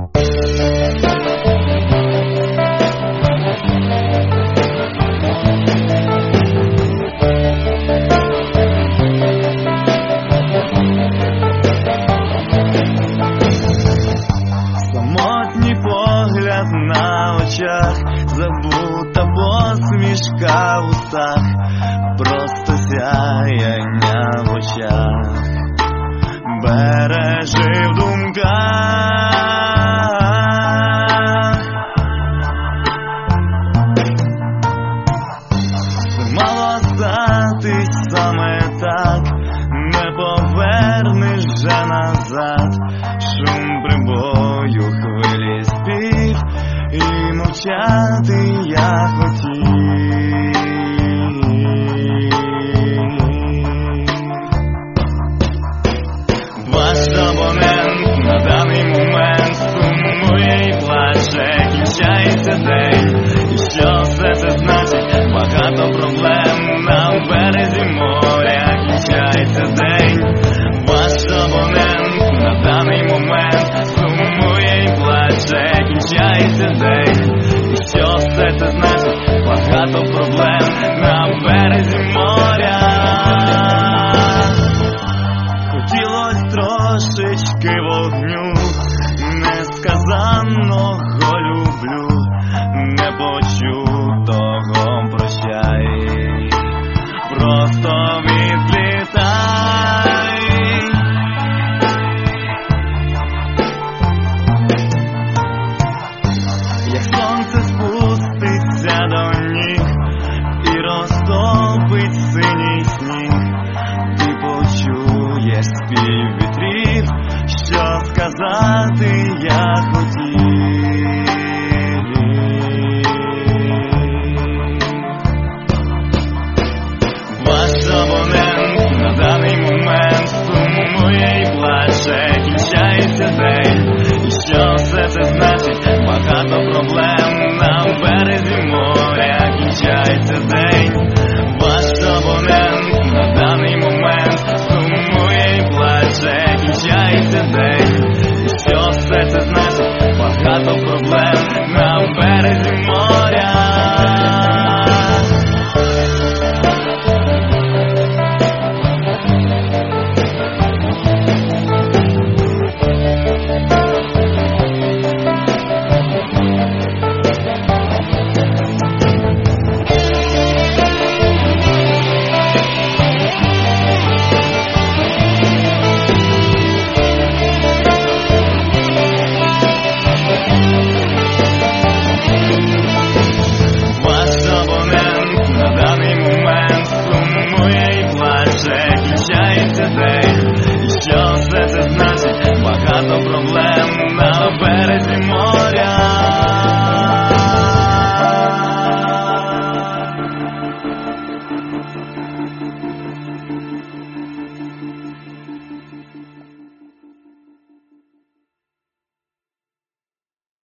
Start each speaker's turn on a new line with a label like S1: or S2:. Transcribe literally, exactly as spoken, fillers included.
S1: На очах, забута посмішка в устах, просто сяяння в очах, бережи в думках. Мало статись саме так, не повернеш вже назад. Шум прибою, хвилі, спів, і мовчати я хотів. Ваш абонент на даний момент сумує і плаче, кінчається день. І що все це значить? Багато проблем на березі моря, кінчається день. Ваш абонент на даний момент сумує і плаче, кінчається день. І що все це значить? Багато проблем на березі моря. Хотілось трошечки вогню, несказанного люблю, непочутого прощай, просто відлітай. Як сонце спуститься до ніг і розтопить синій сніг, ти почуєш спів вітрів, що сказати я хотів. Ваш абонент на даний момент сумує і плаче, кінчається день. І що все це значить? Багато проблем на березі моря, кінчається день. Ваш абонент на даний момент сумує і плаче, кінчається день. І що все це значить?